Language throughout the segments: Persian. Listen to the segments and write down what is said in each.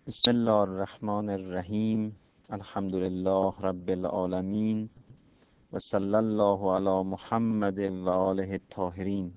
بسم الله الرحمن الرحیم. الحمد لله رب العالمین و صلی الله علی محمد و آله الطاهرین.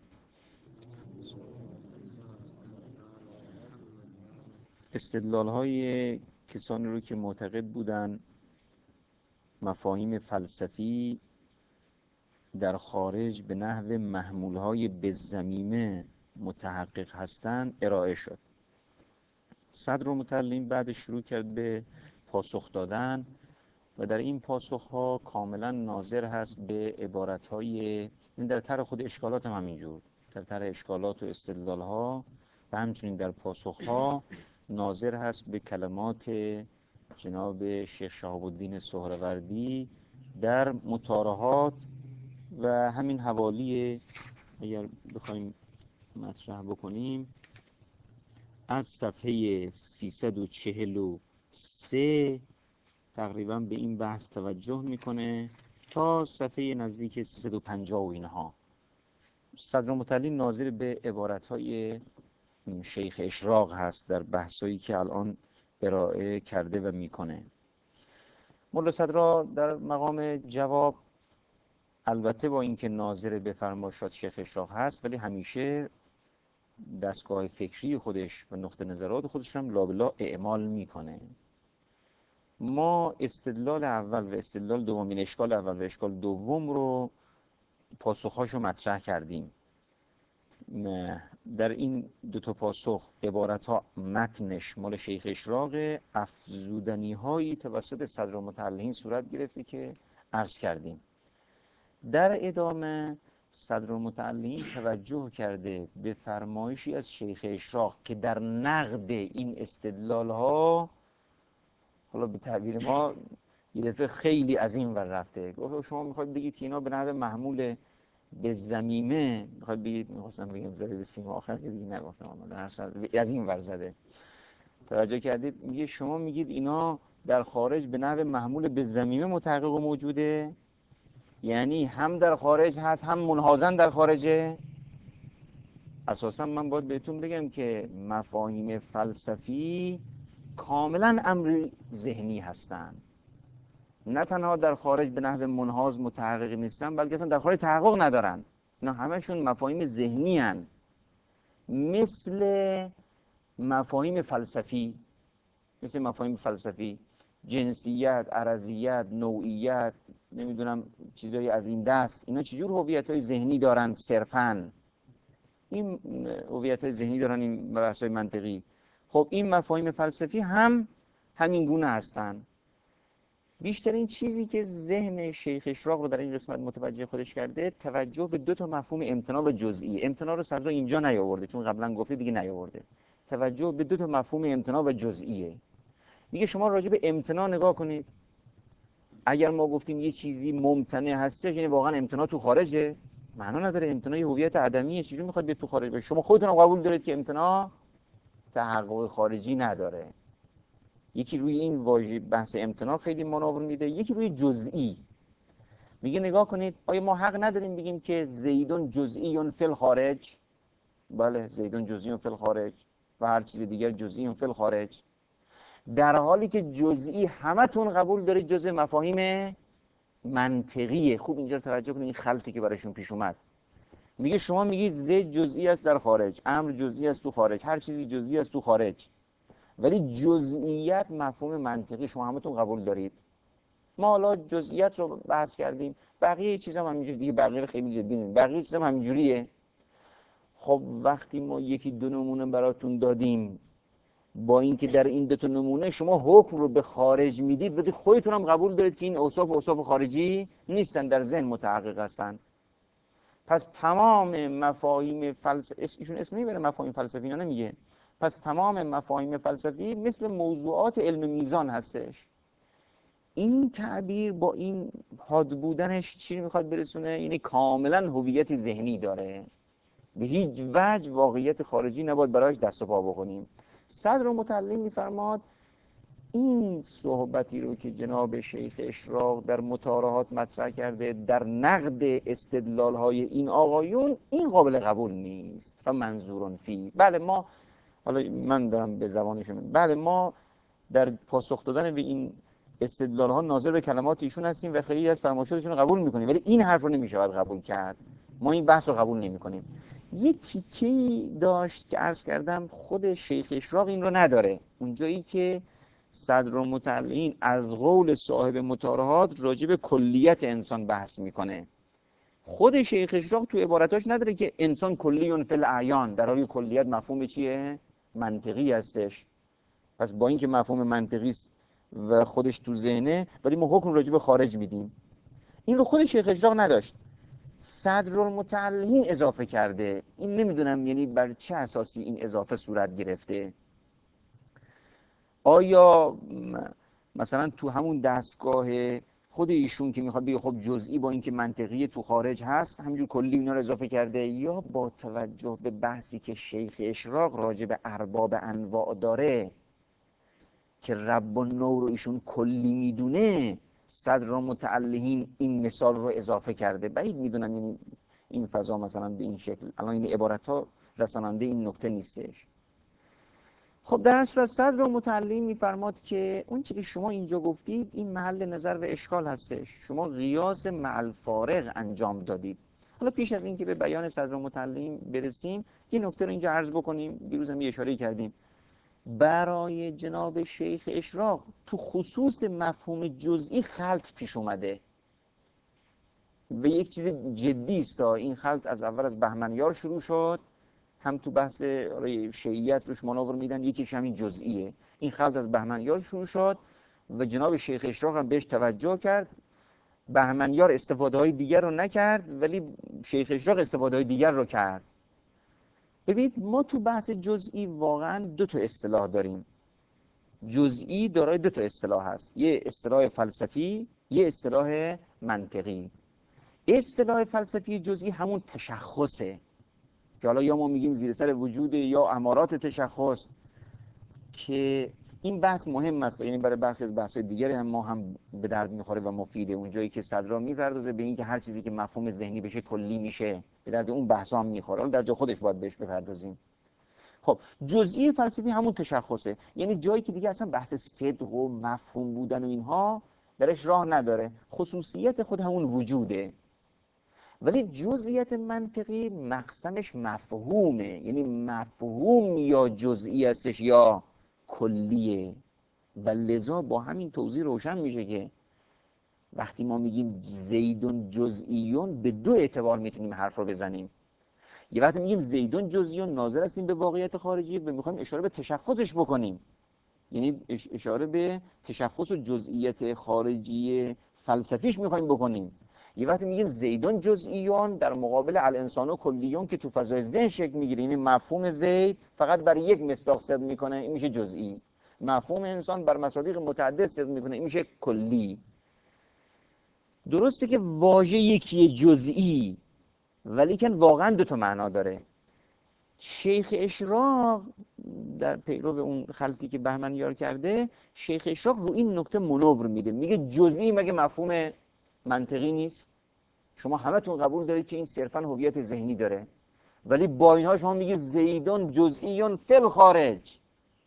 استدلال های کسانی رو که معتقد بودند مفاهیم فلسفی در خارج به نحو محمول های بالضمیمه متحقق هستند ارائه شد. صدرالمتعلم بعد شروع کرد به پاسخ دادن و در این پاسخ‌ها کاملا ناظر هست به عبارت‌های، این در طرح خود اشکالات هم همینجور، در طرح اشکالات و استدلال‌ها و همچنین در پاسخ‌ها ناظر هست به کلمات جناب شیخ شهاب الدین سهروردی در مطارحات و همین حوالی. اگر بخوایم مطرح بکنیم از صفحه 343 تقریبا به این بحث توجه میکنه تا صفحه نزدیک 350 و اینها. صدرالمتعلم ناظر به عبارتهای شیخ اشراق هست در بحثایی که الان ارائه کرده و میکنه. مولا صدرا در مقام جواب، البته با اینکه ناظر به فرمایشات شیخ اشراق هست، ولی همیشه دستگاه فکری خودش و نقطه نظرات خودش هم لابلا اعمال میکنه. ما استدلال اول و استدلال دوم، این اشکال اول و اشکال دوم رو پاسخهاشو مطرح کردیم. در این دو تا پاسخ عبارت ها متنش مال شیخ اشراق، افزودنی هایی توسط صدرالمتعلم صورت گرفته که عرض کردیم. در ادامه صدرالمتعلم توجه کرده به فرمایشی از شیخ اشراق که در نقد این استدلال ها، حالا به تعبیر ما یه دفعه خیلی از این ور رفته. گفت شما میخواید بگید که اینا به نحو محمول به زمیمه، میخواید بگید، میخواستم بگم زده به سیم آخر که دیگه نگفتم، از این ور زده. توجه کردید؟ میگه شما میگید اینا در خارج به نحو محمول به زمیمه متحقق و موجوده، یعنی هم در خارج هست هم منحازن در خارجه. اساسا من باید بهتون بگم که مفاهیم فلسفی کاملا امر ذهنی هستند، نه تنها در خارج به نحو منحاز متحقق نیستن، بلکه اصلا در خارج تحقق ندارن. اینا همشون مفاهیم ذهنی هن. مثل مفاهیم فلسفی، جنسیت، عرضیت، نوعیت، نمیدونم چیزایی از این دست، اینا چجور هویت‌های ذهنی دارن صرفاً؟ این هویت‌های ذهنی دارن، این بحث‌های منطقی. خب این مفاهیم فلسفی هم همین گونه هستن. بیشترین چیزی که ذهن شیخ اشراق رو در این قسمت متوجه خودش کرده، توجه به دو تا مفهوم امتناع و جزئی. امتناع رو صدرا اینجا نیاورده چون قبلا گفته دیگه نیاورده. توجه به دو تا مفهوم امتناع و جزئیه. میگه شما راجع به امتناع نگاه کنید. اگر ما گفتیم یه چیزی ممتنع هستش، یعنی واقعا امتناع تو خارجه؟ معنا نداره. امتناع هویت عدمیه، چجوری میخواد بیاد تو خارج بشه؟ شما خودتون قبول دارید که امتناع تحقق خارجی نداره. یکی روی این واژه بحث امتناع خیلی مانور میده، یکی روی جزئی. میگه نگاه کنید، آیا ما حق نداریم بگیم که زیدون جزئی فی الخارج؟ بله، زیدون جزئی فی الخارج و هر چیز دیگر جزئی فی الخارج، در حالی که جزئی همتون قبول دارید جزء مفاهیم منطقیه. خوب اینجا توجه کنید این خلطی که براشون پیش اومد. میگه شما میگید زید جزئی است در خارج، امر جزئی است تو خارج، هر چیزی جزئی است تو خارج، ولی جزئیات مفهوم منطقی شما همتون قبول دارید. ما حالا جزئیات رو بحث کردیم، بقیه چیزا هم همینجوری دیگه، بقیه خیلی جدی نیست، بقیه چیزا هم همینجوریه. خب وقتی ما یکی دو نمونه براتون دادیم، با اینکه در این دو تا نمونه شما حکم رو به خارج میدید، ولی خودتون هم قبول دارید که این اوصاف خارجی نیستن، در ذهن متحقق هستن. پس تمام مفاهیم ایشون اسم نمیبره مفاهیم فلسفی، اینا نمیگه. پس تمام مفاهیم فلسفی مثل موضوعات علم میزان هستش. این تعبیر با این حاد بودنش چی میخواد برسونه؟ یعنی کاملا هویت ذهنی داره، به هیچ وجه واقعیت خارجی نباید برایش دست و پا بکنیم. صدرالمتعلم میفرماد این صحبتی رو که جناب شیخ اشراق در مطارحات مطرح کرده در نقد استدلال های این آقایون، این قابل قبول نیست و منظورون فی. بله ما، حالا من دارم به زبانشون، بله ما در پاسخ دادن به این استدلال ها ناظر به کلمات ایشون هستیم و خیلی از فرمایشاتشون رو قبول میکنیم، ولی این حرف رو نمیشه قبول کرد. ما این بحث رو قبول نمیکنیم. یه تیکه‌ای داشت که عرض کردم خود شیخ اشراق این رو نداره، اونجایی که صدرالمتعلین از قول صاحب مطارحات راجع به کلیت انسان بحث میکنه. خود شیخ اشراق تو عبارتاش نداره که انسان کلیون فی الاعیان، در حالی کلیت مفهوم چیه؟ منطقی هستش. پس با اینکه مفهوم منطقی است و خودش تو ذهنه، ولی ما حکم راجع به خارج میدیم. این رو خود شیخ اشراق نداشت، صدرالمتعلین اضافه کرده. این نمیدونم یعنی بر چه اساسی این اضافه صورت گرفته. آیا مثلا تو همون دستگاه خود ایشون که میخواد بگه خب جزئی با اینکه منطقی تو خارج هست همینجور کلی اینا رو اضافه کرده، یا با توجه به بحثی که شیخ اشراق راجع به ارباب انواع داره که رب و نور رو ایشون کلی میدونه، صدرالمتعلین این مثال رو اضافه کرده. بعید میدونم یعنی این فضا مثلا به این شکل الان این عبارت ها رساننده این نکته نیستش. خب در صورت صدرالمتعلین میفرماد که اون چیزی که شما اینجا گفتید این محل نظر و اشکال هستش، شما قیاس مع الفارق انجام دادید. حالا پیش از اینکه به بیان صدرالمتعلین برسیم یه نکته رو اینجا عرض بکنیم، دیروز هم یه اشاره کردیم. برای جناب شیخ اشراق تو خصوص مفهوم جزئی خلط پیش اومده و یک چیز جدی است. این خلط از اول از بهمنیار شروع شد، هم تو بحث شیعیت روش مناور میدن، یکیش همین جزئیه. این خلط از بهمنیار شروع شد و جناب شیخ اشراق هم بهش توجه کرد. بهمنیار استفاده های دیگر رو نکرد ولی شیخ اشراق استفاده های دیگر رو کرد. ببینید ما تو بحث جزئی واقعا دو تا اصطلاح داریم. جزئی دارای دو تا اصطلاح هست، یه اصطلاح فلسفی، یه اصطلاح منطقی. اصطلاح فلسفی جزئی همون تشخصه که حالا یا ما میگیم زیر سر وجود یا امارات تشخص، که این بحث مهم است، یعنی برای برخی از بحث‌های دیگری هم ما هم به درد میخوره و مفیده. اونجایی که صدرا میپردازه به این که هر چیزی که مفهوم ذهنی بشه کلی میشه، به درد اون بحثا هم میخوره، حالا در جا خودش باید بهش بپردازیم. خب جزئی فلسفی همون تشخصه، یعنی جایی که دیگه اصلا بحث صدق و مفهوم بودن و اینها درش راه نداره، خصوصیت خود همون وجوده. ولی جزئیت منطقی مقسمش مفهومه، یعنی مفهوم یا جزئی هستش یا کلیه. و لذا با همین توضیح روشن میشه که وقتی ما میگیم زیدون جزئیون به دو اعتبار میتونیم حرف رو بزنیم. یه وقتی میگیم زیدون جزئیون ناظر هستیم به واقعیت خارجی و میخوایم اشاره به تشخصش بکنیم، یعنی اشاره به تشخص و جزئیت خارجی فلسفیش میخوایم بکنیم. یه وقتی میگیم زیدون جزئیون در مقابل الانسان و کلیون که تو فضای ذهن شکل میگیره، یعنی مفهوم زید فقط برای یک مصداق صدق میکنه، این میشه جزئی. مفهوم انسان بر مصادیق متعدد صدق میکنه، این میشه کلی. درسته که واژه یکیه جزئی، ولی که واقعا دو تا معنا داره. شیخ اشراق در پیرو اون خلطی که بهمنیار کرده، شیخ اشراق رو این نکته منور میده، میگه جزئی مگه مفهوم منطقی نیست؟ شما همتون قبول دارید که این صرفا هویت ذهنی داره، ولی با اینها شما میگید زیدون جزئیون فی الخارج.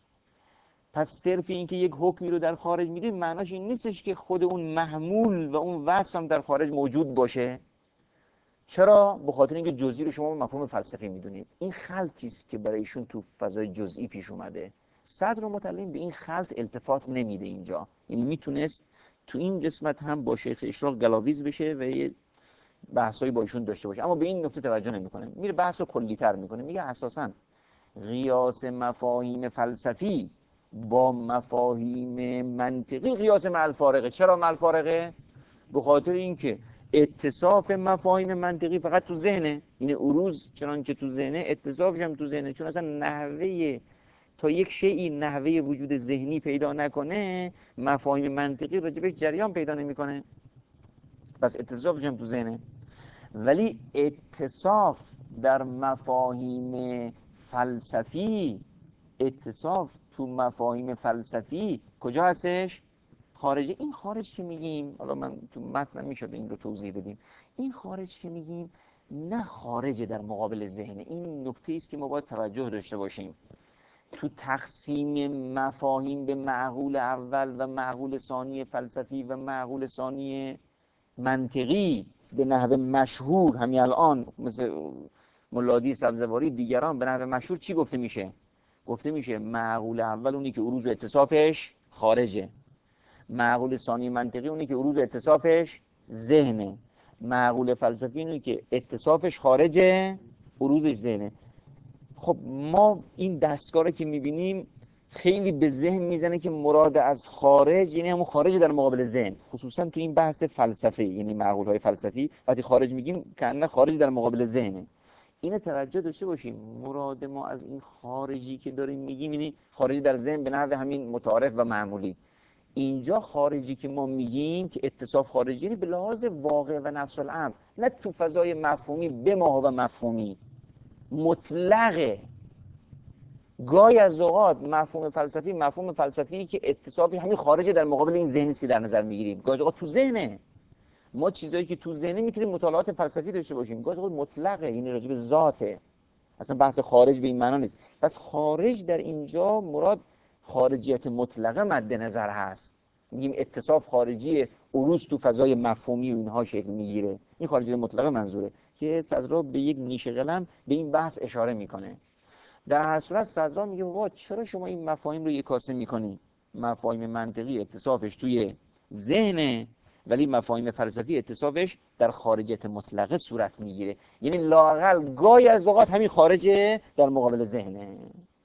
پس صرف این که یک حکمی رو در خارج میده معناش این نیستش که خود اون محمول و اون وصف هم در خارج موجود باشه. چرا؟ به خاطر اینکه جزئی رو شما مفهوم فلسفی میدونید. این خلطی است که برای ایشون تو فضای جزئی پیش اومده. صدرالمتعلین به این خلط التفات نمیده اینجا، یعنی میتونست تو این قسمت هم با شیخ اشراق گلاویز بشه و یه بحثایی با ایشون داشته باشه، اما به این نکته توجه نمیکنه، میره بحث رو کلی‌تر میکنه. میگه اساساً قیاس مفاهیم فلسفی با مفاهیم منطقی قیاس مع الفارقه. چرا مع الفارقه؟ به خاطر اینکه اتصاف مفاهیم منطقی فقط تو ذهنه، یعنی عروض چنانچه تو ذهنه اتصافش هم تو ذهنه، چون اصلا نحوه تا یک شیئی نحوه وجود ذهنی پیدا نکنه مفاهیم منطقی راجبش جریان پیدا نمیکنه، پس اتصافش هم تو ذهنه. ولی اتصاف در مفاهیم فلسفی، اتصاف تو مفاهیم فلسفی کجا هستش؟ خارجه. این خارج که میگیم، حالا من تو متن میشد این رو توضیح بدیم، این خارج که میگیم نه خارج در مقابل ذهن. این نکته است که ما باید توجه داشته باشیم. تو تقسیم مفاهیم به معقول اول و معقول ثانی فلسفی و معقول ثانی منطقی به نحو مشهور همین الان مثل ملادی سبزواری دیگران به نحو مشهور چی گفته میشه؟ گفته میشه معقول اول اونی که عروض و اتصافش خارجه، معقول ثانی منطقی اونی که عروض و اتصافش ذهنه، معقول فلسفی اونی که اتصافش خارجه عروضش ذهنه. خب ما این دستگاه رو که میبینیم خیلی به ذهن میزنه که مراد از خارج یعنی همون خارج در مقابل ذهن، خصوصا تو این بحث فلسفه، یعنی معقول های فلسفی وقتی خارج میگیم کأنه خارج در مقابل ذهنه. اینو توجه داشته باشیم، مراد ما از این خارجی که داریم میگیم یعنی خارجی در ذهن به نحو همین متعارف و معمولی. اینجا خارجی که ما میگیم که اتصاف خارجی یعنی به لحاظ واقع و نفس الامر، نه تو فضای مفهومی به ما و مفهومی مطلقه. گاهی از اوقات مفهوم فلسفی که اتصافی همین خارجه در مقابل این ذهنی که در نظر میگیریم، گاهی از اوقات تو ذهنه. ما چیزایی که تو ذهنه میتونیم مطالعات فلسفی داشته باشیم، گاهی از اوقات مطلقه، این راجع به ذاته، اصلا بحث خارج به این معنا نیست. پس خارج در اینجا مراد خارجیت مطلقه مد نظر هست، میگیم اتصاف خارجی عروض تو فضای مفهومی و اینها شکل میگیره، این خارجیت مطلقه منظوره که صدرا به یک نیش قلم به این بحث اشاره میکنه. در هر صورت صدرا میگه بابا چرا شما این مفاهیم رو یک کاسه میکنی؟ مفاهیم منطقی اتصافش توی ذهنه ولی مفاهیم فلسفی اتصافش در خارجیت مطلقه صورت میگیره، یعنی لااقل گاهی از اوقات همین خارجه در مقابل ذهنه.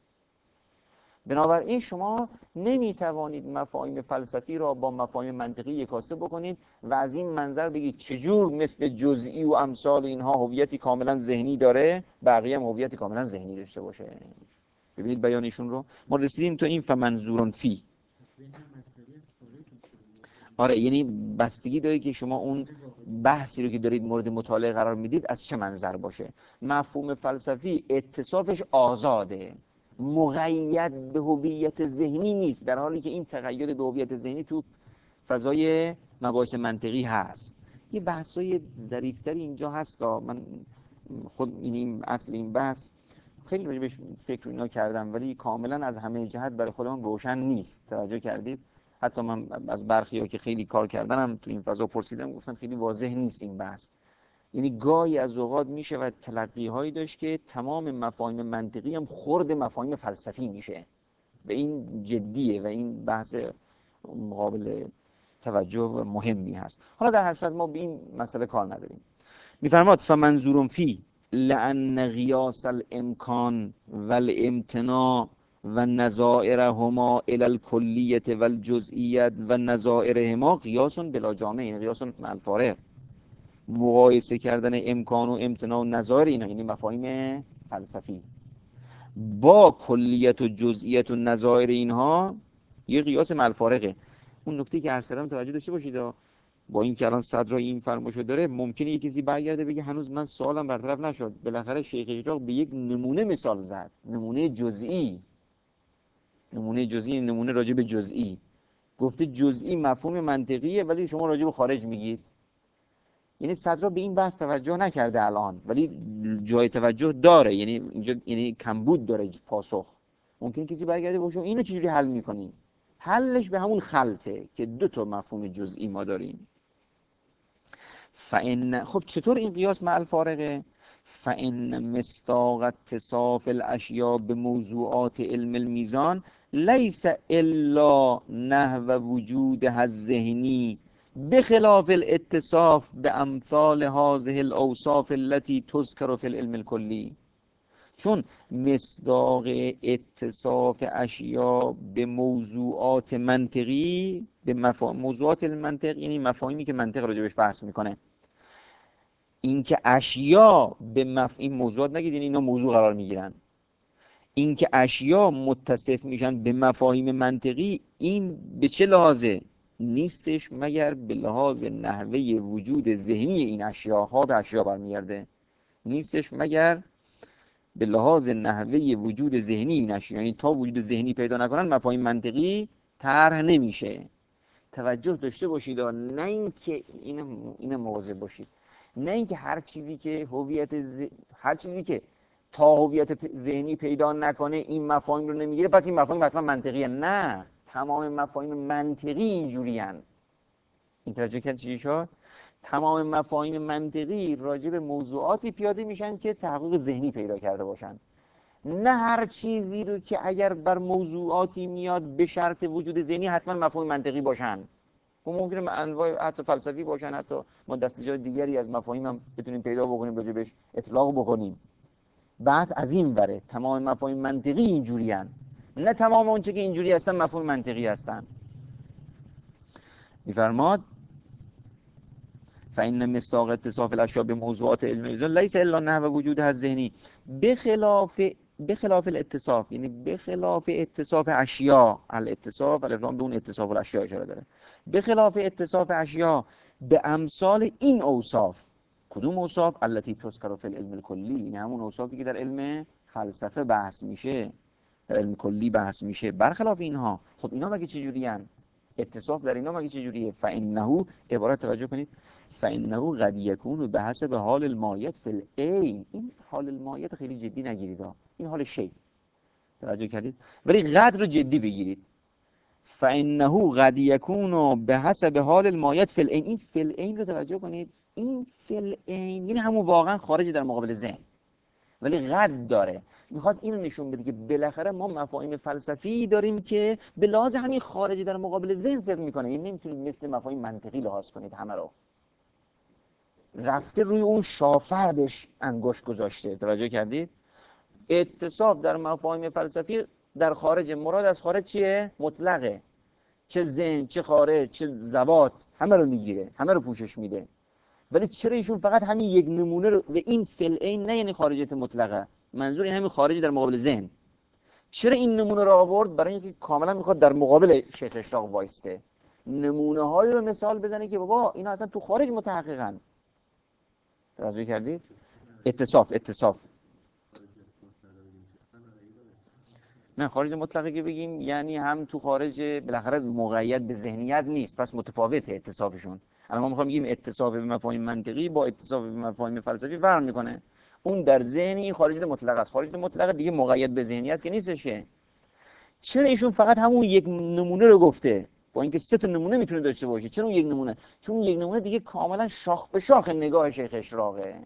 بنابراین شما نمیتوانید مفاهیم فلسفی را با مفاهیم منطقی یکاسه بکنید و از این منظر بگید چجور مثل جزئی و امثال اینها هویتی کاملا ذهنی داره بقیه هم هویتی کاملا ذهنی داشته باشه. ببینید بیانشون رو، ما رسیدیم تو این فمنظورن فی. آره، یعنی بستگی داره که شما اون بحثی رو که دارید مورد مطالعه قرار میدید از چه منظر باشه. مفهوم فلسفی اتصافش آزاده، مقید به هویت ذهنی نیست، در حالی که این تقید به هویت ذهنی تو فضای مباحث منطقی هست. یه بحثای ظریف‌تری اینجا هست. من خود این اصل این بحث خیلی راجبش فکر اینا کردم ولی کاملا از همه جهت برای خودم روشن نیست. توجه کردید؟ حتی من از برخی‌ها که خیلی کار کردنم تو این فضا پرسیدم، گفتن خیلی واضح نیست این بحث. یعنی گاهی از اوقات میشه و تلقی‌هایی داشت که تمام مفاهیم منطقی هم خرد مفاهیم فلسفی میشه. به این جدیه و این بحث مقابل توجه و مهمی هست. حالا در هر صورت ما به این مسئله کار نداریم. میفرماد فمنظور فی لأن قیاس الامکان والامتناع و نظائرهما الی الکلیة والجزئیت و نظائرهما قیاس بلا جامع، یعنی قیاس مع الفارق. مقایسه کردن امکان و امتناع و نظائر اینا یعنی مفاهیم فلسفی با کلیت و جزئیت و نظائر اینها یه قیاس مع الفارقه. اون نکته که عرض کردم توجه داشته باشید، با این که الان صدر این فرمایشو داره ممکنه یه کسی برگرده بگه هنوز من سوالم برطرف نشد. بالاخره شیخ اجاق به یک نمونه مثال زد، نمونه جزئی، نمونه راجع به جزئی. گفته جزئی مفهوم منطقیه ولی شما راجع به خارج میگید. یعنی صدر به این بحث توجه نکرده الان ولی جای توجه داره، یعنی اینجا یعنی کمبود داره پاسخ. ممکنه کسی برگرده بگه اینو چجوری حل میکنین؟ حلش به همون خلطه که دو تا مفهوم جزئی ما داریم. خب چطور این قیاس مع الفارقه؟ فإن مصداق اتصاف الاشیاء به موضوعات علم المیزان لیس الا نحو وجودها الذهنی بخلاف الاتصاف بامثال هذه الاوصاف التي تذكر في العلم الکلی. چون مصداق اتصاف اشیاء به موضوعات منطقی، به موضوعات المنطق یعنی مفاهیمی که منطق راجبش بحث میکنه، اینکه اشیاء به این موضوعات نگید یعنی اینا موضوع قرار میگیرن، اینکه اشیاء متصف میشن به مفاهیم منطقی، این به چه لحاظه؟ نیستش مگر به لحاظ نحوه وجود ذهنی این اشیاء به اشیاء برمیگرده، نیستش مگر به لحاظ نحوه وجود ذهنی این اشیاء، یعنی تا وجود ذهنی پیدا نکنن مفاهیم منطقی طرح نمیشه. توجه داشته باشید، نه اینکه این مواظب باشید، نه اینکه هر چیزی که تا هویت ذهنی پیدا نکنه این مفاهیم رو نمیگیره، پس این مفاهیم حتما منطقیه. نه، تمام مفاهیم منطقی اینجورین. این توجه کرد چی شد؟ تمام مفاهیم منطقی راجع به موضوعاتی پیاده میشن که تحقق ذهنی پیدا کرده باشن. نه هر چیزی رو که اگر بر موضوعاتی میاد به شرط وجود ذهنی حتما مفاهیم منطقی باشن. و ممکنه انواع حتی فلسفی باشن، حتی ما دستجات دیگری از مفاهیم هم بتونیم پیدا بکنیم، راجع بهش اطلاق بکنیم. بحث از این وره تمام مفاهیم منطقی اینجوری هن. نه تمام اونچه که اینجوری هستن مفاهیم منطقی هستن. میفرماد فإن مصداق اتصاف الاشیاء به موضوعات علمی لیس الا نحو وجودها الذهنی بخلاف الاتصاف، یعنی بخلاف اتصاف اشیاء. الاتصاف الافرام به اون اتصاف الاشیاء اشاره داره. بخلاف اتصاف اشیاء به امثال این اوصاف. کدوم اوصاف؟ التي تذکر فی العلم الکلی، یعنی همون اوصافی که در علم فلسفه بحث میشه، در علم کلی بحث میشه. برخلاف اینها. خب اینا مگه چه جوری ان؟ اتصاف در اینا مگه چه جوریه؟ فانه، عبارت توجه کنید، فانه قد یکون بحسب حال المایت فی العین. این حال المایت خیلی جدی نگیرید، این حال شی. توجه کردید؟ ولی قدر رو جدی بگیرید. فانه قد یکون بحسب حال المایت فی العین. این فی العین رو توجه کنید، این فی العین یعنی همون واقعا خارج در مقابل ذهن، ولی قد داره. میخواد اینو نشون بده که بالاخره ما مفاهیم فلسفی داریم که به لحاظ همین خارجی در مقابل ذهن صدق میکنه. این نمیتونید مثل مفاهیم منطقی لحاظ کنید همه رو. رفته روی اون شافردش انگشت گذاشته. توجه کردید؟ اتصاف در مفاهیم فلسفی در خارج، مراد از خارج چیه؟ مطلقه. چه ذهن، چه خارج، چه ذوات، همه رو میگیره، همه رو پوشش میده. ولی چرا ایشون فقط همین یک نمونه رو، و این فی العین نه یعنی خارجیت مطلقه، منظور این همین خارجی در مقابل ذهن. چرا این نمونه رو آورد؟ برای اینکه کاملا میخواد در مقابل شیخ اشراق وایسته، نمونه هایی رو مثال بزنه که بابا اینا اصلا تو خارج متحققن. توجه کردید؟ اتصاف نه، خارج مطلقه که بگیم یعنی هم تو خارج بالاخره مقید به ذهنیت نیست، پس متفاوته اتصافشون. الان ما میخوایم بگیم اتصاف به مفاهیم منطقی با اتصاف به مفاهیم فلسفی فرق میکنه. اون در ذهنی، این خارج مطلقه است. خارج مطلقه دیگه مقید به ذهنیت که نیستش که. چرا ایشون فقط همون یک نمونه رو گفته با اینکه 3 تا نمونه میتونه داشته باشه؟ چرا اون یک نمونه؟ چون یک نمونه دیگه کاملا شاخ به شاخ نگاه شیخ اشراقه.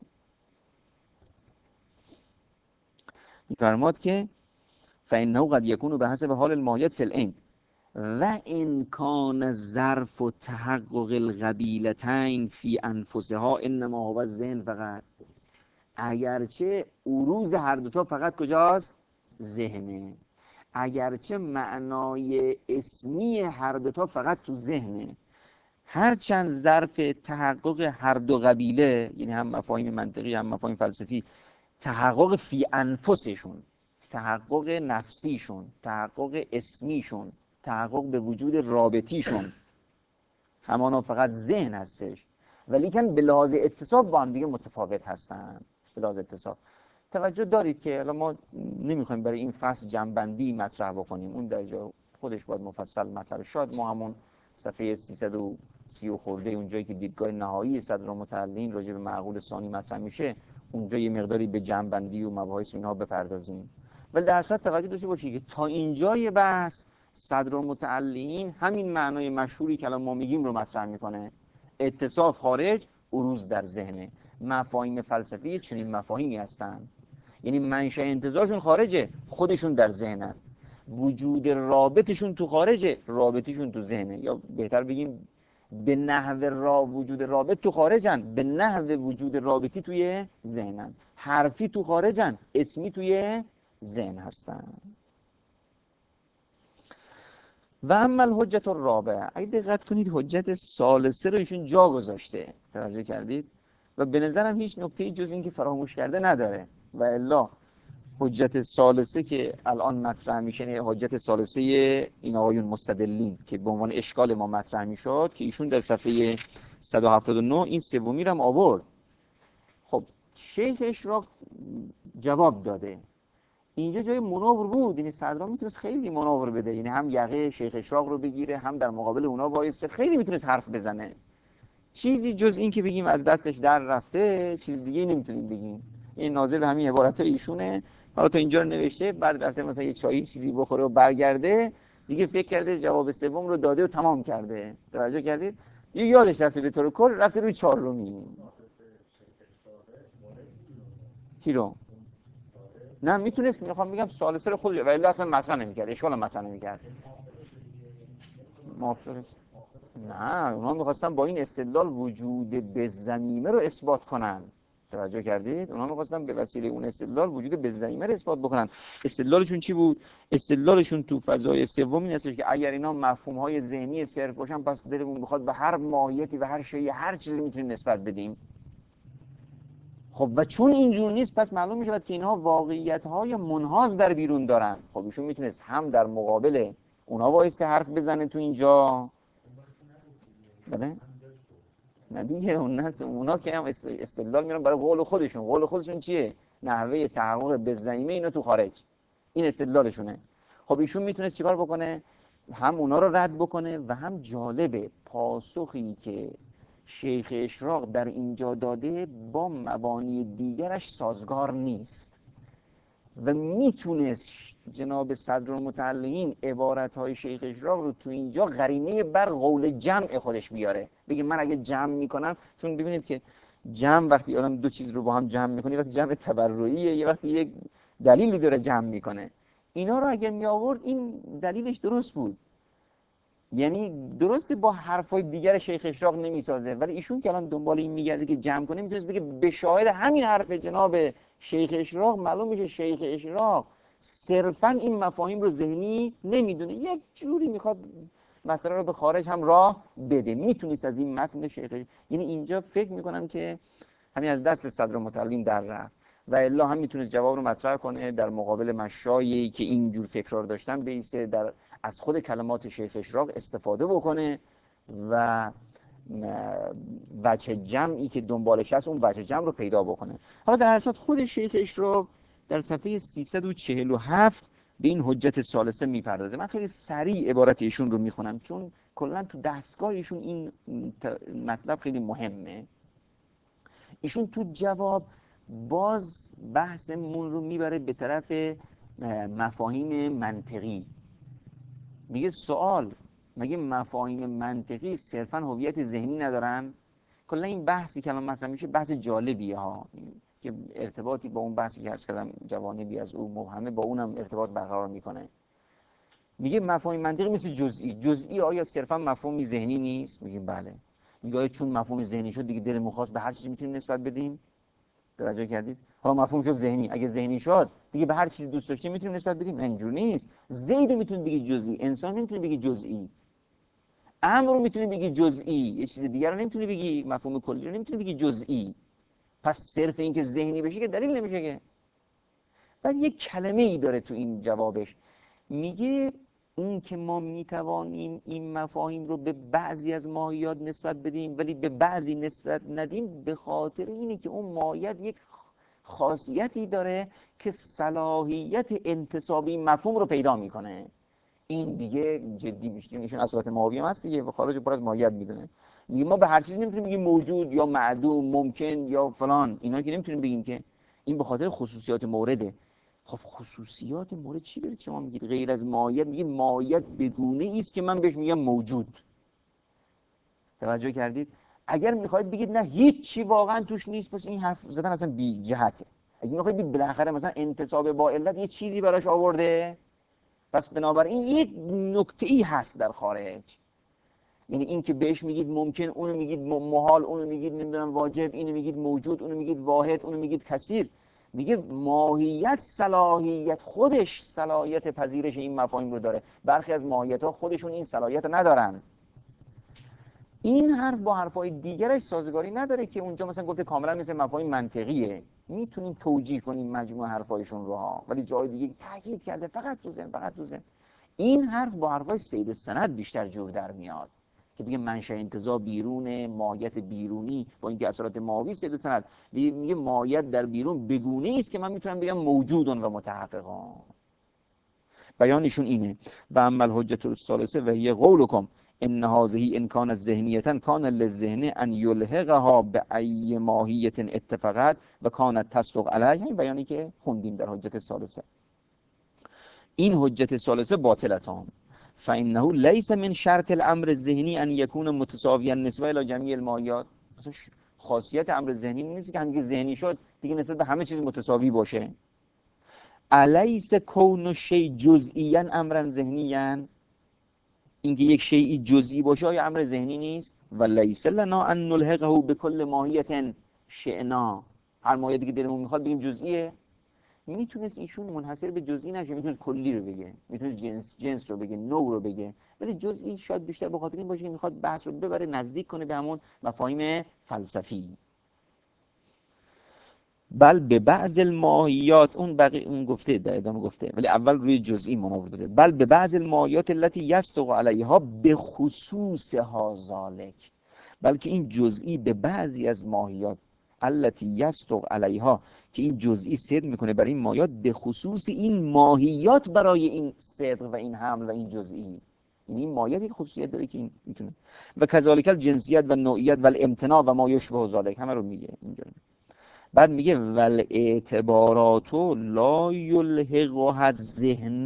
میفرماد که فإنه قد يكون بحسب حال المایت فی العین و ان کان ظرف و تحقق القبیلتین فی انفسها انما هو الذهن فقط. اگرچه عروض هر دوتا فقط کجاست؟ ذهنه. اگرچه معنای اسمی هر دوتا فقط تو ذهنه، هرچند ظرف تحقق هر دو قبیله، یعنی هم مفاهیم منطقی هم مفاهیم فلسفی، تحقق فی انفسشون، تحقق نفسیشون، تحقق اسمیشون، تحقق به وجود رابطیشون همانا فقط ذهن هستش، ولیکن به لحاظ اتصاف با هم دیگه متفاوت هستن. به لحاظ اتصاف توجه دارید که الان ما نمیخوایم برای این فصل جنبندی مطرح بکنیم، اون در جا خودش باید مفصل مطرح شد. ما همون صفحه 330 و خورده اونجایی که دیدگاه نهایی صدرالمتعلین راجع به معقول ثانی مطرح میشه، اونجا یه مقداری به جنبندی و مباحث اینها بپردازیم. ولی در اصل توجه داشته باشید که تا اینجای بحث صدرالمتعلین همین معنای مشهوری که الان ما میگیم رو مطرح میکنه. اتصاف خارج، عروض در ذهنه. مفاهیم فلسفی چنین مفاهیمی هستند، یعنی منشأ انتزاعشون خارجه، خودشون در ذهنن. وجود رابطشون تو خارجه، رابطشون تو ذهنه. یا بهتر بگیم به نحو وجود رابط تو خارجن، به نحو وجود رابطی توی ذهنن. حرفی تو خارجن، اسمی توی ذهن هستن. و اما الحجت الرابعه، اگه دقت کنید حجت ثالثه رو ایشون جا گذاشته. توجه کردید؟ و به نظرم هیچ نکته‌ای جز این که فراموش کرده نداره. و الا حجت ثالثه که الان مطرح میشه، حجت ثالثه این آقایون مستدلین که به عنوان اشکال ما مطرح میشد، که ایشون در صفحه 179 این سومی رو هم آورد. خب شیخ اشراق جواب داده. اینجا جای مناور بود، یعنی صدرا میتونست خیلی مناور بده، یعنی هم یقه شیخ اشراق رو بگیره، هم در مقابل اونا وایسه، خیلی میتونست حرف بزنه. چیزی جز این که بگیم از دستش در رفته چیز دیگه نمیتونیم بگیم. این ناظر همین عبارت ایشونه. حالا تا اینجا رو نوشته، بعد رفته مثلا یه چایی چیزی بخوره و برگرده دیگه فکر کرده جواب سوم رو داده و تمام کرده. توجه کردید؟ دیگه یادش رفته به طور کل، رفته روی چهارمی. چی رو؟ نه میتونست، میخوام بگم ثالثه رو خودش، ولی اصلا مطرح نمی‌کرد، اشکال مطرح نمی‌کرد. موافقش؟ نه، اونا می‌خواستن با این استدلال وجود بالضمیمه رو اثبات کنن. توجه کردید؟ اونا می‌خواستن به وسیله اون استدلال وجود بالضمیمه رو اثبات بکنن. استدلالشون چی بود؟ استدلالشون تو فضای سوم این هستش که اگر اینا مفهوم‌های ذهنی صرف باشن، پس دلمون می‌خواد به هر ماهیتی و هر شیء هر چیزی میتونیم نسبت بدیم. خب و چون اینجور نیست، پس معلوم میشه که اینها واقعیت‌های منحاز در بیرون دارن. خب ایشون میتونست هم در مقابل اونها وایسه حرف بزنه تو اینجا. بله؟ نه دیگه اونا که هم استدلال میرن برای قول خودشون. قول خودشون چیه؟ نحوه تحقق بالضمیمه اینا تو خارج. این استدلالشونه. خب ایشون میتونست چیکار بکنه؟ هم اونا رو رد بکنه و هم جالبه پاسخی که شیخ اشراق در اینجا داده با مبانی دیگرش سازگار نیست و میتونست جناب صدرالمتعلقین عبارتهای شیخ اشراق رو تو اینجا قرینه بر قول جمع خودش بیاره. بگه من اگه جمع میکنم، چون ببینید که جمع وقتی آدم دو چیز رو با هم جمع میکنه، وقتی جمع تبرعیه، یه وقتی یک دلیلی داره جمع میکنه. اینا رو اگر می آورد این دلیلش درست بود، یعنی درسته با حرفای دیگر شیخ اشراق نمیسازه، ولی ایشون که الان دنبال این میگرده که جمع کنه، میتونست بگه به شاهد همین حرف جناب شیخ اشراق معلوم میشه شیخ اشراق صرفا این مفاهیم رو ذهنی نمیدونه، یک جوری میخواد مسئله رو به خارج هم راه بده. میتونست از این متن شیخ، یعنی اینجا فکر میکنم که همین از دست صدرالمتعلقین در رفت و الا هم میتونست جواب رو مطرح کنه در مقابل مشایخی که اینجور فکرار داشتن، بیسته در از خود کلمات شیخ اشراق استفاده بکنه و وجه جمعی که دنبالش هست اون وجه جمع رو پیدا بکنه. حالا در حساب خود شیخ اشراق در صفحه 347 به این حجت ثالثه میپردازه. من خیلی سریع عبارت ایشون رو میخونم چون کلا تو دستگاه ایشون این مطلب خیلی مهمه. ایشون تو جواب باز بحثمون رو میبره به طرف مفاهیم منطقی. میگه سوال، مگه مفاهیم منطقی صرفا هویت ذهنی ندارن؟ کلا این بحثی که الان مطرح میشه بحث جالبیه ها، که ارتباطی با اون بحثی که عرض کردم جوانبی از اون مبهمه با اونم ارتباط برقرار میکنه. میگه مفاهیم منطقی مثل جزئی. جزئی آیا صرفا مفهومی ذهنی نیست؟ میگه بله. میگه چون مفهوم ذهنی شد دیگه دلمون خواست به هر چیزی میتونیم نسبت بدیم. توجه کردید؟ حالا مفهوم شد ذهنی، اگه ذهنی شد دیگه به هر چیزی دوست داشتیم میتونیم نسبت بدیم. اینجوری نیست. زید رو میتونید بگید جزئی، انسان نمیتونه بگی جزئی. امر رو میتونید بگی جزئی، یه چیز دیگر رو نمیتونی بگی، مفهوم کلی رو نمیتونی بگی جزئی. پس صرف این که ذهنی بشه که دلیل نمیشه که. بعد یک کلمه ای داره تو این جوابش، میگه این که ما میتوانیم این مفاهیم رو به بعضی از ماهیات نسبت بدیم ولی به بعضی نسبت ندیم، به خاطر اینه که اون ماهیت یک خاصیتی داره که صلاحیت انتسابی مفهوم رو پیدا میکنه. این دیگه جدی میشه. ایشون اصالت ماهوی هم هست دیگه، خارج پر از ماهیت میدونه. میگه ما به هر چیزی نمیتونیم بگیم موجود یا معدوم، ممکن یا فلان، اینا که نمیتونیم بگیم که. این به خاطر خصوصیات مورده. خب خصوصیات مورد چی دارید شما میگید غیر از ماهیت؟ میگید ماهیت بگونه است که من بهش میگم موجود. توجه کردید؟ اگر میخواید بگید نه هیچ چی واقعا توش نیست، پس این حرف زدن اصلا بی جهته. اگه میخواید بگید بالاخره مثلا انتساب با علت یه چیزی براش آورده، پس بنابراین یک نکته‌ای هست در خارج. یعنی این که بهش میگید ممکن، اونو میگید محال، اونو میگید نمیدونم واجب، اینو میگید موجود، اونو میگید واحد، اونو میگید کثیر. میگه ماهیت صلاحیت، خودش صلاحیت پذیرش این مفاهیم رو داره. برخی از ماهیت‌ها خودشون این صلاحیت ندارن. این حرف با حرفای دیگرش سازگاری نداره که اونجا مثلا گفته کاملا مثل مفاهیم منطقیه، میتونیم توجیه کنیم مجموع حرفایشون رو ها، ولی جای دیگه تاکید کرده فقط تو ذهن، فقط تو ذهن. این حرف با حرفای سید سند بیشتر جور در میاد که دیگه منشأ انتزاع بیرونه، ماهیت بیرونی، با اینکه اثرات ماهوی سید سند میگه ماهیت در بیرون بگونه است که من میتونم بگم موجودون و متحققان. بیانشون اینه و عمل حجت الثالثه و هی قولکم، ان هذه ان کانت ذهنیتا کان للذهن ان یلحقها به ای ماهیت اتفقت و کانت تصدق علیه. این بیانی که خوندیم در حجت ثالثه. این حجت ثالثه باطلتان فانه لیس من شرط الامر الذهنی ان یکون متساویا نسبه الی جمیع الماهیات. خاصیت امر ذهنی نیست که همین ذهنی شد دیگه نسبت به همه چیز متساوی باشه. الیس کون شیء جزئیا امرا ذهنیا، اینکه یک شیء جزئی باشه آیا امر ذهنی نیست؟ و لیس لنا ان نلحقه بكل ماهیت شئنا، هر ماهیتی که دلمون میخواد بگیم جزئیه. میتونست ایشون منحصر به جزئی نشه، میتونست کلی رو بگه، میتونست جنس رو بگه، نوع رو بگه، ولی جزئی شاید بیشتر به خاطر این باشه که میخواد بحث رو ببره نزدیک کنه به همون مفاهیم فلسفی. بل به بعض الماهیات، اون گفته در ادامه گفته، ولی اول روی جزئی مناور داده. بل به بعض الماهیات التي يصدق عليها به خصوص ذلك، بلکه این جزئی به بعضی از ماهیات التي يصدق عليها، که این جزئی صدق میکنه برای این ماهیات، به خصوص این ماهیات برای این صدق و این حمل و این جزئی. این ماهیت یک خصوصیت داره که این میتونه. و کذالک الجنسیت و نوعیت و الامتناع و ما یشبه ذلك، همه رو میگه اینجا. بعد میگه ول اعتبارات لا یلحقها الذهن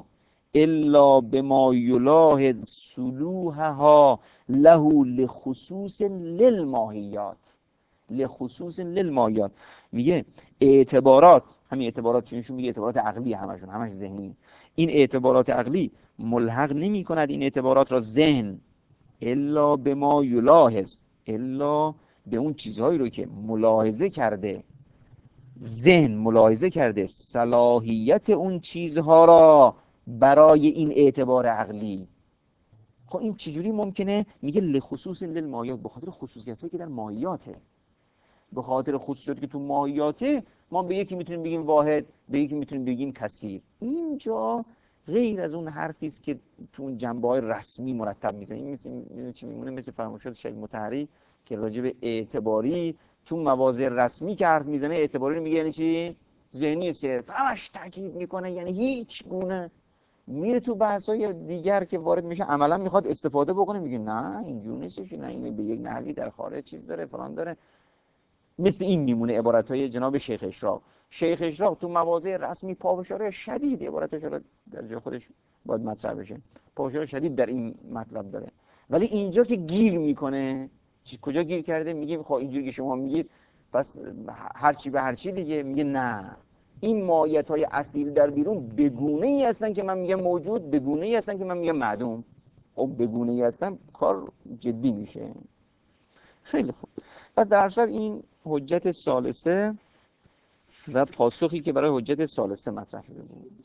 الا بما یلاحظ صلوحها له لخصوص للماهیات. لخصوص للماهیات میگه اعتبارات، همین اعتبارات چونشون میگه اعتبارات عقلی، همش ذهنی. این اعتبارات عقلی ملحق نمی کند این اعتبارات را ذهن الا بما یلاحظ، الا به اون چیزهایی رو که ملاحظه کرده، ذهن ملاحظه کرده صلاحیت اون چیزها را برای این اعتبار عقلی. خب این چجوری ممکنه؟ میگه لخصوص للماهیات، به خاطر خصوصیتایی که در ماهیاته، به خاطر خصوصیاتی که تو ماهیاته ما به یکی میتونیم بگیم واحد، به یکی میتونیم بگیم کثیر. اینجا غیر از اون حرفی است که تو اون جنبه‌های رسمی مرتب میزنه. این مثل چی میمونه؟ مثل فرمایشات شیخ مطهری که راجع به اعتباری تو مواضع رسمی که حرف میزنه، اعتباری رو میگه یعنی چی؟ ذهنی صرف، همش تاکید میکنه، یعنی هیچ گونه. میره تو بحث‌های دیگر که وارد میشه عملا میخواد استفاده بکنه، میگه نه اینجوری نیستش، نه این به یک نحوی در خارج چیز داره فلان داره. مثل این میمونه عبارتهای جناب شیخ اشراق. شیخ اشراق تو مواضع رسمی پافشاری شدید، عبارتش رو در جای خودش باید مطرح بشه، پافشاری شدید در این مطلب داره. ولی اینجا که گیر میکنه، کجا گیر کرده؟ میگه خب اینجوری که شما میگید پس هر چی به هر چی دیگه. میگه نه، این ماهیت‌های اصیل در بیرون بگونه‌ای هستن که من میگم موجود، بگونه‌ای هستن که من میگم معدوم. خب بگونه‌ای هستن کار جدی میشه. خیلی خوب. پس در اصل این حجت ثالثه و پاسخی که برای حجت ثالثه مطرح شده بود.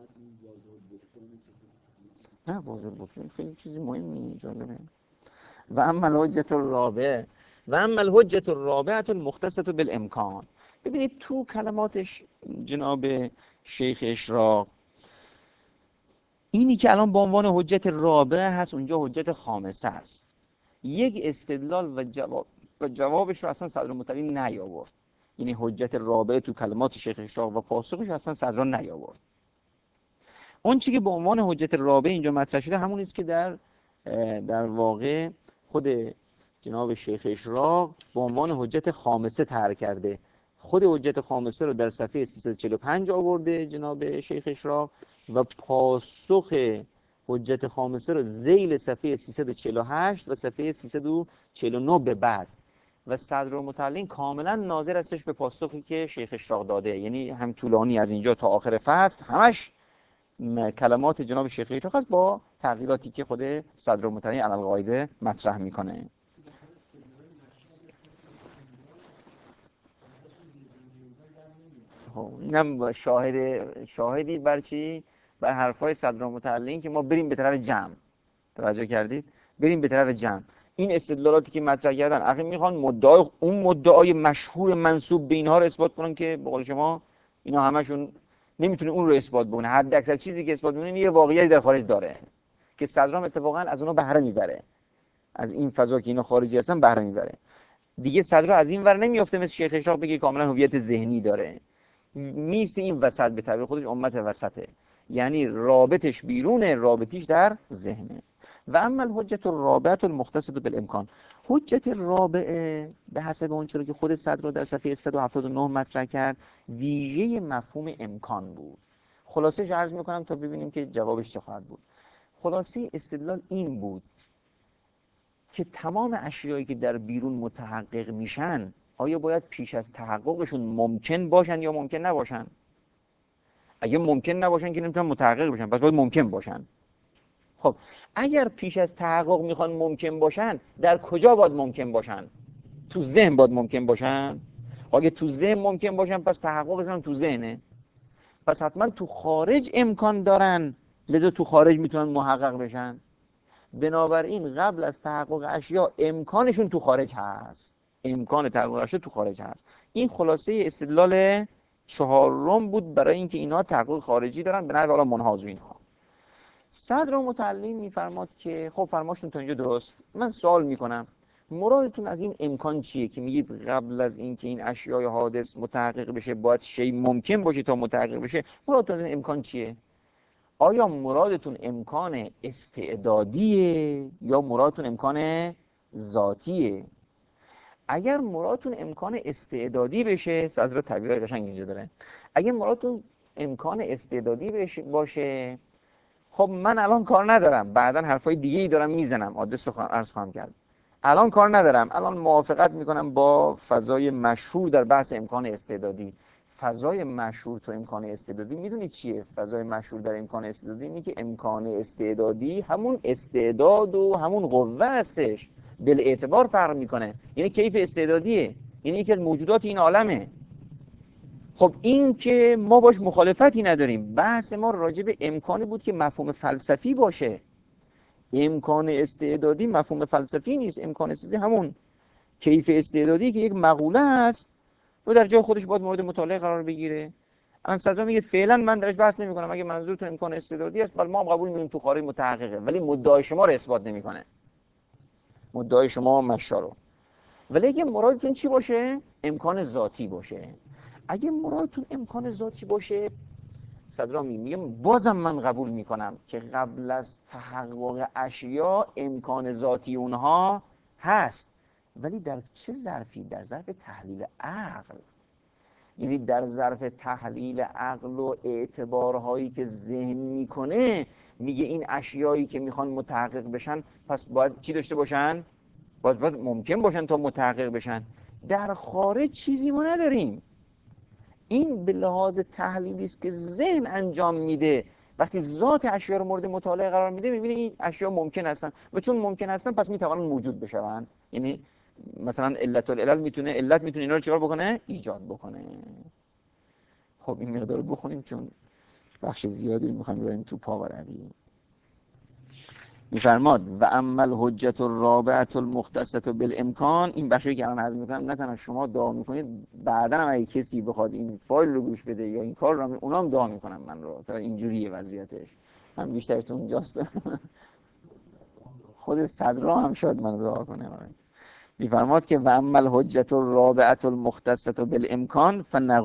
نه بازار بکنیم خیلی چیزی مهمی جالبه. و اما الحجت الرابع، و اما الحجت الرابعه المختصه بالامکان. ببینید تو کلماتش جناب شیخ اشراق اینی که الان به عنوان حجت رابعه هست اونجا حجت خامسه است. یک استدلال و جوابش رو اصلا صدرالمطلع نیاورد. یعنی حجت رابعه تو کلمات شیخ اشراق و پاسخش اصلا صدر نیاورد. اون چیزی که به عنوان حجت رابعه اینجا مطرح شده همون است که در واقع خود جناب شیخ اشراق به عنوان حجت خامسه طرح کرده. خود حجت خامسه رو در صفحه 345 آورده جناب شیخ اشراق و پاسخ حجت خامسه رو ذیل صفحه 348 و صفحه 349 به بعد. و صدرالمطلعین کاملا ناظر هستش به پاسخی که شیخ اشراق داده، یعنی هم طولانی از اینجا تا آخر فصل همش کلمات جناب شیخ اشراق هست با تغییراتی که خود صدرالمطلعین علی القاعده مطرح میکنه. اینم شاهدی بر چی؟ بر حرفای صدرالمطلعین که ما بریم به طرف جمع. توجه کردید؟ بریم به طرف جمع. این استدلالاتی که مطرح کردن اخی میخوان مدعای مشهور منسوب به اینها رو اثبات کنن که به قول شما اینا همشون نمیتونه اون رو اثبات بکنه. حد اکثر چیزی که اثبات می‌کنه یه واقعیتی در خارج داره که صدرام اتفاقا از اونها بهره میبره، از این فضا که اینا خارجی هستن بهره میبره. دیگه صدر از این ور نمیافته مثل شیخ اشراق بگه کاملا هویت ذهنی داره. نیست این وسط، به تعبیر خودش امت وسطه، یعنی رابطش بیرونه، رابطیش در ذهنه. و اما الحجت الرابعه المختصه بالامکان، حجت رابعه به حسب اون چیزی که خود صدر در صفحه 179 مطرح کرد ویژه مفهوم امکان بود. خلاصه عرض میکنم تا ببینیم که جوابش چه خواهد بود. خلاصه استدلال این بود که تمام اشیایی که در بیرون متحقق میشن آیا باید پیش از تحققشون ممکن باشن یا ممکن نباشن؟ اگه ممکن نباشن که نمیتونن متحقق بشن، پس باید ممکن باشن. خب اگر پیش از تحقق میخوان ممکن باشن، در کجا باید ممکن باشن؟ تو ذهن باید ممکن باشن. اگه تو ذهن ممکن باشن پس تحققشون تو ذهنه، پس حتما تو خارج امکان دارن، لذا تو خارج میتونن محقق بشن. بنابراین قبل از تحقق اشیا امکانشون تو خارج هست، امکان تحقق اشیا تو خارج هست. این خلاصه استدلال چهارم بود برای اینکه اینا تحقق خارجی دارن به نحو منحاز اینها. صدر متعلم میفرماد که خب فرماشتون تا اینجا درست، من سوال میکنم مرادتون از این امکان چیه که میگید قبل از اینکه این اشیای حادث متحقق بشه باید شی ممکن باشه تا متحقق بشه؟ مرادتون از این امکان چیه؟ آیا مرادتون امکان استعدادیه یا مرادتون امکان ذاتیه؟ اگر مرادتون امکان استعدادی بشه، صدر تعبیر قشنگ اینجا داره، اگر مرادتون امکان استعدادی باشه، خب من الان کار ندارم، بعدا حرفای دیگه ای دارم میزنم، آدرس رو عرض خواهم کرد. الان کار ندارم، الان موافقت میکنم با فضای مشهور در بحث امکان استعدادی. فضای مشهور تو امکان استعدادی میدونی چیه؟ فضای مشهور در امکان استعدادی اینه که امکان استعدادی همون استعداد و همون قوه هستش، بالاعتبار فرق میکنه، یعنی کیف استعدادیه، یعنی یکی از موجودات این عالمه. خب این که ما باش مخالفتی نداریم، بحث ما راجع به امکانی بود که مفهوم فلسفی باشه. امکان استعدادی مفهوم فلسفی نیست، امکان استعدادی همون کیف استعدادی که یک مقوله است و در جای خودش باید مورد مطالعه قرار بگیره. الان صدرا میگه فعلا من درش بحث نمی‌کنم، اگه منظورتون امکان استعدادی است بله ما هم قبول می‌کنیم تو خارج متحققه، ولی مدعای شما رو اثبات نمی‌کنه، مدعای شما مشا رو. ولی اگه مرادتون چی باشه؟ امکان ذاتی باشه. اگه مرادتون امکان ذاتی باشه، صدرا میگه بازم من قبول میکنم که قبل از تحقق اشیا امکان ذاتی اونها هست، ولی در چه ظرفی؟ در ظرف تحلیل عقل. یعنی در ظرف تحلیل عقل و اعتبارهایی که ذهن میکنه، میگه این اشیایی که میخوان متحقق بشن پس باید چی داشته باشن؟ باید ممکن باشن تا متحقق بشن. در خارج چیزی ما نداریم. این به لحاظ تحلیلی است که ذهن انجام میده. وقتی ذات اشیا رو مورد مطالعه قرار میده میبینه این اشیا ممکن هستن و چون ممکن هستن پس میتوانن موجود بشن. یعنی مثلا علت العلل میتونه اینا رو چیکار بکنه؟ ایجاد بکنه. خب این مقدار رو بخونیم چون بخش زیادی رو میخوایم ببریم تو پاوروی. میفرماد و اما الحجت الرابعه المختصه بالامکان، این بخشی که الان عرض میکنم نه تنها شما دعا میکنید، بعدا هم اگه کسی بخواد این فایل رو گوش بده یا این کار رو، اونا هم دعا میکنن من رو، تا اینجوریه وضعیتش. من بیشترش تو اونجاست. خود صدرا هم شاید من دعا کنه. میفرماد که و اما الحجت الرابعه المختصه بالامکان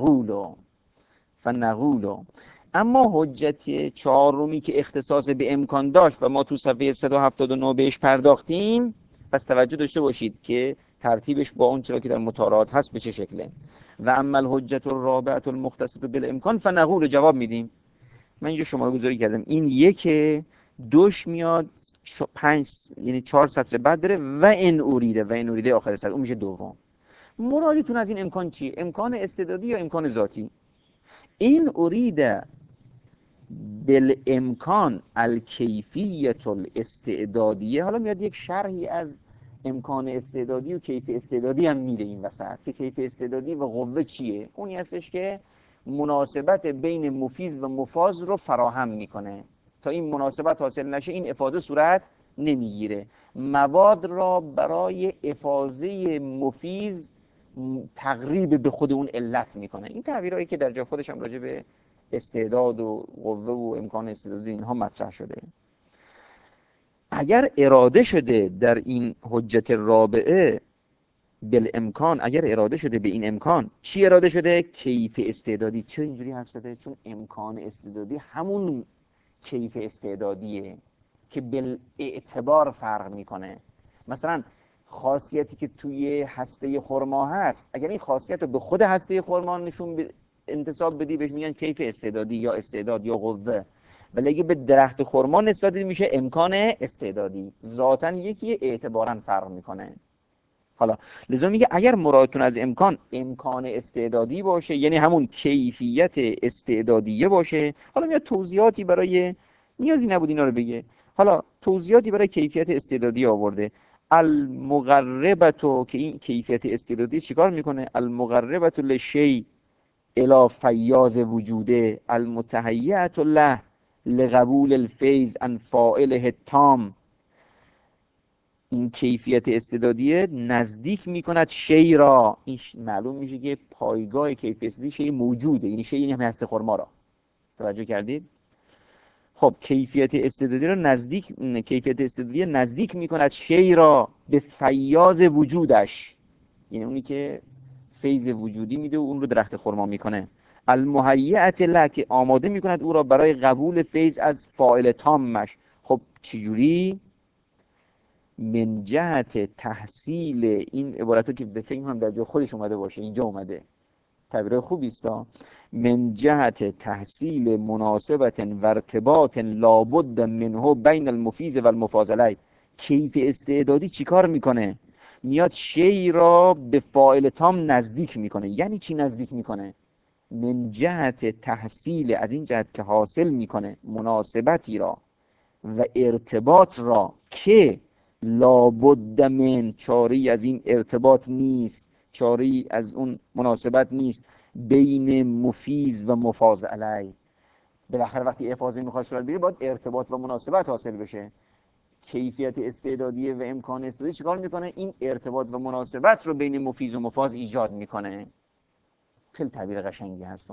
فنقول. اما حجت چهارمی که اختصاص به امکان داشت و ما تو صفحه 179 بهش پرداختیم، پس توجه داشته باشید که ترتیبش با اون چرا که در مطالعات هست به چه شکله. و اما الحجت الرابعه المختصه بالامکان فنقول، جواب میدیم. من اینجا شماره گذاری کردم، این یک دوش میاد 5 یعنی 4 سطر بعد داره و ان اوریده آخر سطر، اون میشه دوم. مرادتون از این امکان چیه؟ امکان استعدادی یا امکان ذاتی؟ این اوریده بالامکان الکیفیت الاستعدادیه. حالا میاد یک شرحی از امکان استعدادی و کیف استعدادی هم میده این وسط که کیف استعدادی و قوه چیه. اونی هستش که مناسبت بین مفیز و مفاز رو فراهم میکنه. تا این مناسبت حاصل نشه این افاضه صورت نمیگیره. مواد را برای افاضه مفیز تقریب به خود اون علت میکنه. این تعبیرهایی که در جای خودش هم راجع به استعداد و قوه و امکان استعدادی اینها مطرح شده. اگر اراده شده در این حجت رابعه بالامکان، اگر اراده شده به این امکان، چی اراده شده؟ کیف استعدادی. چرا اینجوری حرف زده؟ چون امکان استعدادی همون کیف استعدادیه. که بالاعتبار فرق میکنه. مثلا خاصیتی که توی هسته خرما هست، اگر این خاصیت رو به خود هسته خرما انتساب بدی بهش میگن کیف استعدادی یا استعداد یا قوه، ولی اگه به درخت خرما نسبت بدی میشه امکان استعدادی. ذاتاً یکی، اعتباراً فرق میکنه. حالا لذا میگه اگر مرادتون از امکان استعدادی باشه، یعنی همون کیفیت استعدادیه باشه. حالا میاد توضیحاتی برای، نیازی نبود اینا رو بگه، حالا توضیحاتی برای کیفیت استعدادی آورده. المقربتو، که این کیفیت استعدادی چیکار میکنه؟ المقربتو لشی الی فیاض وجوده المتهیئة له لقبول الفیض عن فاعله التام. این کیفیت استعدادیه نزدیک میکند شی را، این معلوم میشه که پایگاه کیفیت استعدادی شی موجوده، یعنی شی، این هم هست خرما را. توجه کردید؟ خب کیفیت استعدادی رو کیفیت استعدادی نزدیک میکند شی را به فیاض وجودش، یعنی اونی که فیض وجودی میده و اون رو درخت خرما میکنه. المهیئة له، که آماده میکند او را برای قبول فیض از فاعل تامش. خب چجوری؟ من جهت تحصیل، این عبارتو که به فکر هم در جای خودش اومده باشه، اینجا اومده، تعبیر خوبی است. من جهت تحصیل مناسبت و ارتباط لابد منه بین المفیض و المفاض علیه. کیف استعدادی چیکار میکنه؟ میاد شی را به فاعل تام نزدیک میکنه. یعنی چی نزدیک میکنه؟ من جهت تحصیل، از این جهت که حاصل میکنه مناسبتی را و ارتباط را که لابد من، چاری از این ارتباط نیست، چاری از اون مناسبت نیست، بین مفیض و مفاض علی. بالاخره وقتی افاضه میخواد صورت بگیره باید ارتباط و مناسبت حاصل بشه. کیفیت استعدادی و امکان استعدادی چیکار میکنه؟ این ارتباط و مناسبت رو بین مفیض و مفاض ایجاد میکنه. خیلی تعبیر قشنگی هست.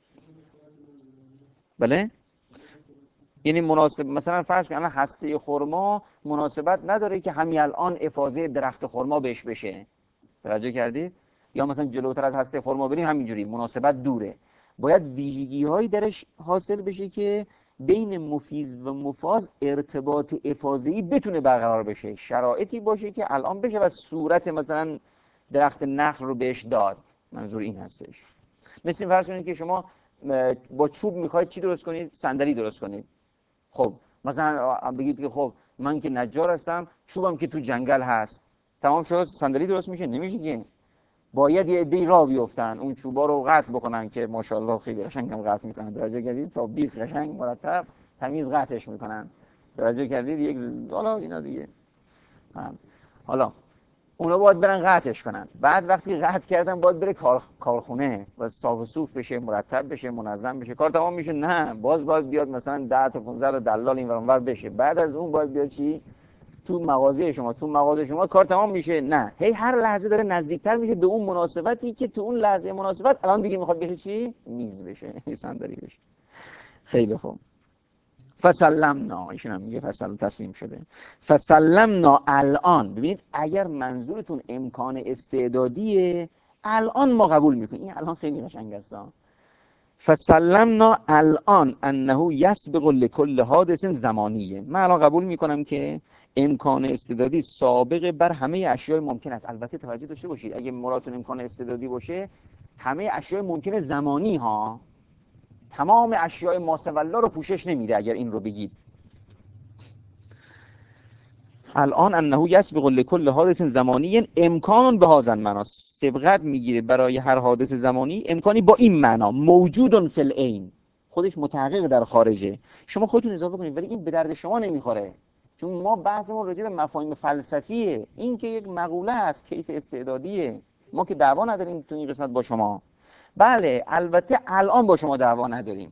بله؟ یعنی مناسب، مثلا فرض کن الان هسته خرما مناسبت نداره که همین الان افاضه درخت خرما بهش بشه. توجه کردید؟ یا مثلا جلوتر از هسته خرما بریم همینجوری مناسبت دوره، باید ویژگی هایی درش حاصل بشه که بین مفیض و مفاض ارتباط افاضه‌ای بتونه برقرار بشه، شرایطی باشه که الان بشه و صورت مثلا درخت نخل رو بهش داد. منظور این هستش. مثل فرض کنید که شما با چوب میخواید چی درست کنید؟ صندلی درست کنید. خب مثلا بگید که خب من که نجار هستم، چوبم که تو جنگل هست، تمام شد صندلی درست میشه؟ نمیشه که. باید یه عده‌ای راه بیفتن اون چوبا رو قطع بکنن که ماشاءالله خیلی قشنگم قطع میکنن. توجه کردید؟ تا بیخ قشنگ مرتب تمیز قطعش میکنن. توجه کردید؟ یک حالا اینا دیگه حالا اونا باید برن قطعش کنن. بعد وقتی قطع کردن باید بره کارخونه و صاف و صوف بشه، مرتب بشه، منظم بشه، کار تمام میشه؟ نه، باید بیاد مثلا 10 تا 15 تا دلال این ور اون ور بشه. بعد از اون باید بیاد چی؟ تو مغازه شما کار تمام میشه؟ نه، هی هر لحظه داره نزدیکتر میشه به اون مناسبتی که تو اون لحظه مناسبت الان دیگه میخواد بشه چی؟ میز بشه، صندلی بشه. خیلی خوب. فسلمنا، ایشون هم میگه تسلیم شده. فسلمنا الان. ببینید اگر منظورتون امکان استعدادیه، الان ما قبول میکنیم. این الان خیلی قشنگ است. فسلمنا الان انه یسبق لكل حادث زمانیه. من الان قبول میکنم که امکان استعدادی سابق بر همه اشیاء ممکن است. البته توجه داشته باشید اگه مرادتون امکان استعدادی باشه، همه اشیاء ممکن زمانی ها، تمام اشیاء ماسوالله رو پوشش نمیده. اگر این رو بگید الان انه یسبق لكل حادث زمانی امکان به هذا المعنی، سبقت میگیره برای هر حادث زمانی امکانی با این معنا، موجود فی العین، خودش متحقق در خارجه. شما خودتون اضافه کنید ولی این به درد شما نمیخوره، چون ما بحثمون راجع به مفاهیم فلسفیه. این که یک مقوله است کیف استعدادیه، ما که دعوا نداریم تو این قسمت با شما. بله البته الان با شما دعوا نداریم،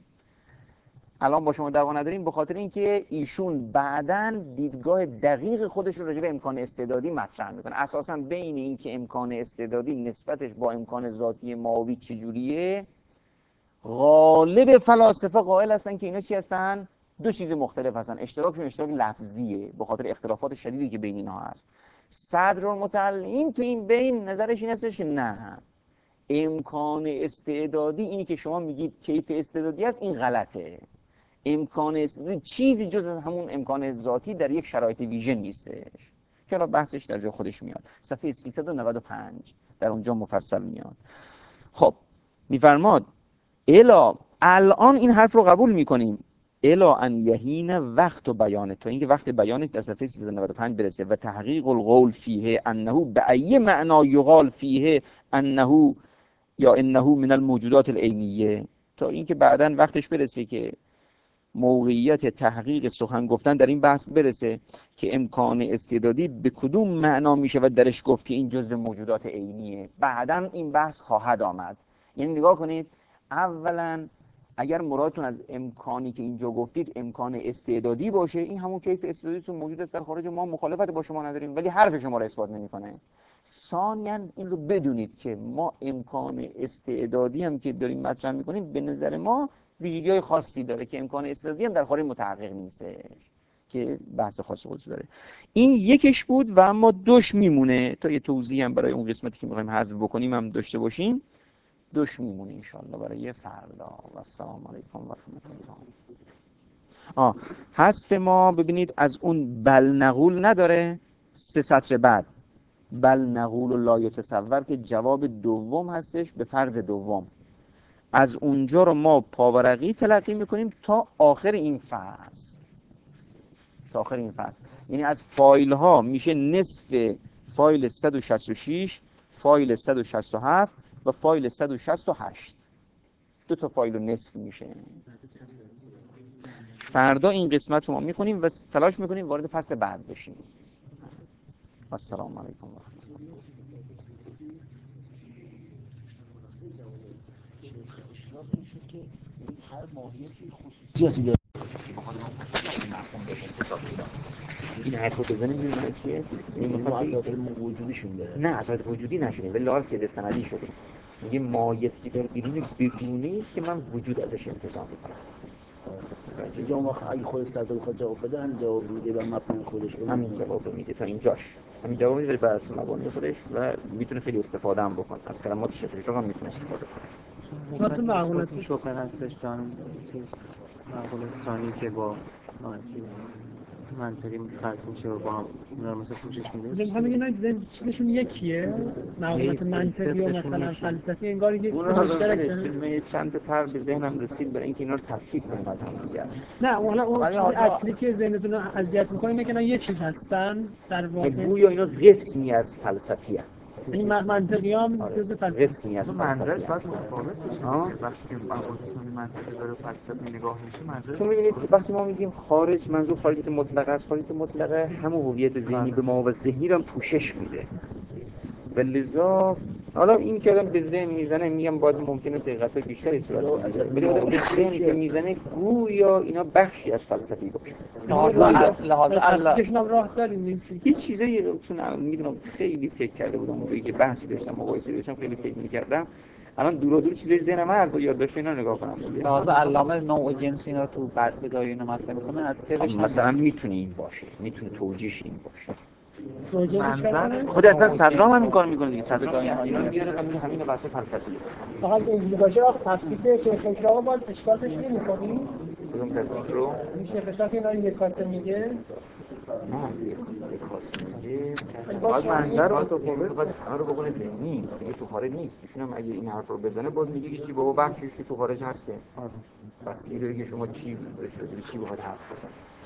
به خاطر اینکه ایشون بعداً دیدگاه دقیق خودش رو راجع به امکان استعدادی مطرح میکنه. اساساً بین این که امکان استعدادی نسبتش با امکان ذاتی ماوی چجوریه، غالب فلاسفه قائل هستن که اینا چی هستن؟ دو چیز مختلف هستن. اشتراکشون اشتراک لفظیه به خاطر اختلافات شدیدی که بین اینها هست. صدرالمتعلم تو این بین نظرش این هستش که نه، امکان استعدادی، اینی که شما میگید کیف استعدادی است، این غلطه. چیزی جز همون امکان ذاتی در یک شرایط ویژه نیستش. چرا بحثش در جای خودش میاد، صفحه 395 در اونجا مفصل میاد. خب میفرماد الان این حرف رو قبول میکنیم، الا ان یهین وقت و بیانه، تا اینکه وقت بیانه در صفحه 395 برسه، و تحقیق القول فیه انه به ای معنا یقال فیه انه یا انه من الموجودات العینیه، تا اینکه بعداً وقتش برسه که موقعیت تحقیق سخن گفتن در این بحث برسه که امکان استعدادی به کدوم معنا میشه و درش گفت که این جزء موجودات عینیه. بعداً این بحث خواهد آمد. یعنی نگاه کنید، اولا اگر مرادتون از امکانی که اینجا گفتید امکان استعدادی باشه، این همون کیف استعدادیتون موجود است در خارج، ما مخالفت با شما نداریم، ولی حرف شما رو اثبات نمیکنه. ثانیاً این رو بدونید که ما امکان استعدادی هم که داریم مطرح میکنیم به نظر ما ویژگی‌های خاصی داره که امکان استعدادی هم در خارج متحقق نیستش، که بحث خاص خودش داره. این یکش بود و اما دوش میمونه، تا یه توضیح هم برای اون قسمتی که می‌خوایم حذف بکنیم هم داشته باشیم. دوش میمونه انشالله برای فردا. و السلام علیکم و رحمت الله. حذف ما ببینید از اون بل نقول نداره، 3 سطر بعد بل نقول و لا یتصور که جواب دوم هستش به فرض دوم، از اونجا رو ما پاورقی تلقی میکنیم تا آخر این فصل، تا آخر این فصل. یعنی از فایل ها میشه نصف فایل 166، فایل 167 و فایل 168، 2 تا فایل نصف میشه. فردا این قسمت رو ما میخونیم و تلاش میکنیم وارد فصل بعد بشیم. السلام علیکم و رحمت الله. هر ماهیتی خصوصیاتی داره. این حرف بزنیم می‌بینید چیه؟ این اساس وجودیشون داره. نه اساس وجودی نشده، ولی لحاظ سید سندی شده. میگه مایتی در بیرون بدونی است که من وجود ازش انتظار میکنم. اینجا اون وقت اگه خود سرده بخواد جواب بده هم جواب میده و مفهوم خودش رو همین جواب میده تا اینجاش، همین جواب میده بر اساس مبانی خودش و میتونه خیلی استفاده هم بکنه از کلمات شفری هم میتونه استفاده کنه. تو معقولات شوپن هستش جان، چیز معقولات ثانی که با منطقی فرق میشه و با هم اونا رو مثلا پوشش میده. میگم همین چیزشون یکیه، معقولات منطقی و مثلا فلسفی انگار یه چیز مشترک داره. چند تا فرق به ذهنم رسید برای اینکه اینا رو تفکیک کنیم از هم دیگه. نه اون چیز اصلی که ذهنتون رو اذیت می‌کنه اینه که اینا یه چیز هستن در واقع. گویا اینا قسمی از فلسفی هستن. این منطقی هم جزء فلسفه قسمی از منظرش باید متفاوت باشه. وقتی که معقولات منطقی داره فلسفی نگاه میشه منظور چون می‌بینید وقتی ما میگیم خارج، منظور خارجیت مطلقه است. خارجیت مطلقه همون هویت ذهنی به ما و ذهنی رو هم پوشش میده. و لذا حالا این که آدم به ذهن میزنه، میگم باید ممکنه دقت بیشتری صورت بگیره، ولی آدم به ذهنی که میزنه گویا اینا بخشی از فلسفی باشه. لحاظ الله راه داریم. یه چیزایی چون میدونم خیلی فکر کرده بودم موقعی که بحث داشتم مقایسه داشتم خیلی فکر میکردم، الان دور چیزای ذهنم هست با یادداشت اینا نگاه کنم. لحاظ علامه نوع و جنس اینا رو تو بعد بدای اینو مطرح میکنه. از سرش مثلا میتونه این باشه، میتونه توجیهش این باشه. خود اصلا صدرام هم این کار میکنه دیگه، صدرام اینا میاره همین بحث فلسفی. فقط اینجوری باشه وقت تفکیک شیخ اشراق باز اشکال پیش نمی‌کنی؟ کدوم تفکیک رو؟ شیخ اشراق اینا یک کاسه میگه؟ نه یک کاسه میگه. باز منظر رو تو بکنه ذهنی، دیگه تو خارج نیست. ایشون هم اگه این حرف رو بزنه باز میگه که چی بابا بخشش که تو خارج هسته. پس دیگه که شما چی بخواد حرف بزنید.